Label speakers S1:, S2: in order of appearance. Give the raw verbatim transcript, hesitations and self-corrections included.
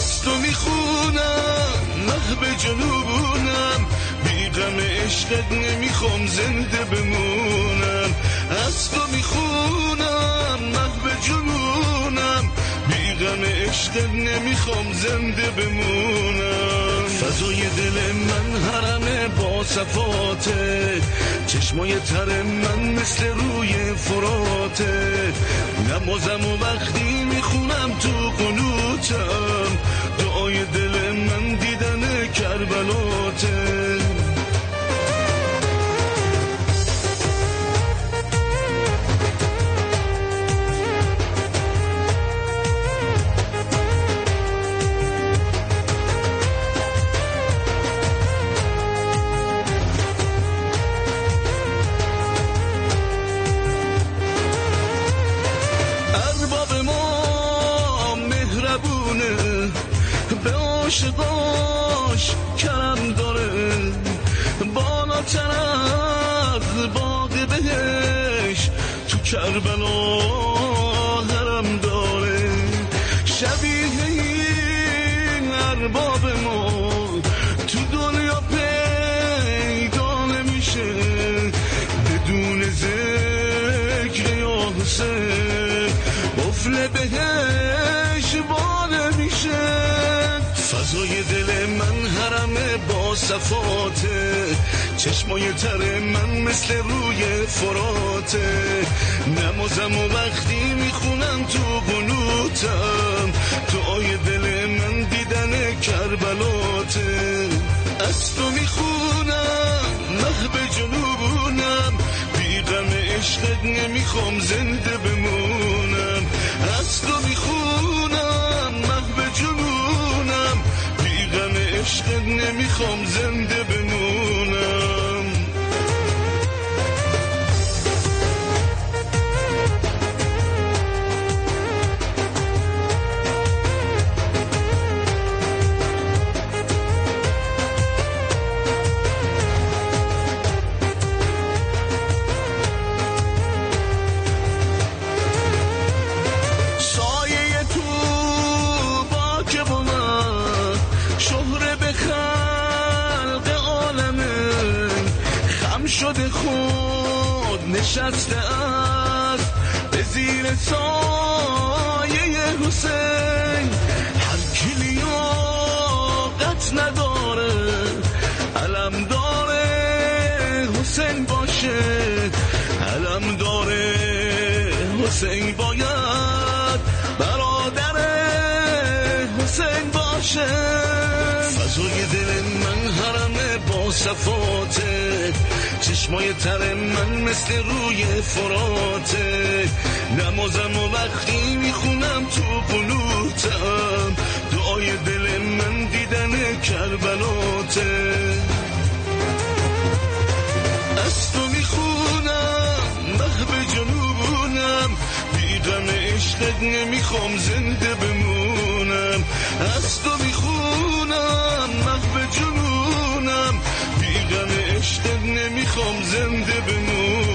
S1: از تو میخونم مه به جنونم، بی غم عشقت نمیخوام زنده بمونم. از تو میخونم مه به جنونم، بی غم عشقت نمیخوام زنده بمونم. فضای دل من حرم با صفاته، چشمای تر من مثل روی فراته. نمازم و وقتی میخونم تو قنوتم، دعای دل من دیدن کربلاته. به عاشقاش کرم داره، بالاتر از باغ بهش تو کربلا حرم داره. شبیه این ارباب ما تو دنیا پیدا نمیشه، بدون ذکر یا حسین قفل بهش باز نمیشه. فضای دل من حرم با صفاته، چشمای تر من مثل روی فراته. نمازم و وقتی میخونم تو قنوتم، دعای دل من دیدن کربلاته. از تو میخونم مه به جنونم، بی غم عشقت نمیخوام زنده بمونم. از تو میخونم مه به جنونم، بی غم عشقت نمیخوام زنده بمونم. شده خود نشسته است به زیر سایه حسین. هر کی لیاقت نداره علم داره حسین باشه، علم داره حسین باید برادر حسین باشه. فضای دل من حرم با صفاته، چشمای تر من مثل روی فراته. نمازم و وقتی میخونم تو قنوتم، دعای دل من دیدن کربلاته. از تو میخونم مه به جنونم، بی غم عشقت نمیخوام زنده بمونم. از تو میخونم مه به جنونم، بی غم عشقت نمیخوام زنده بمونم.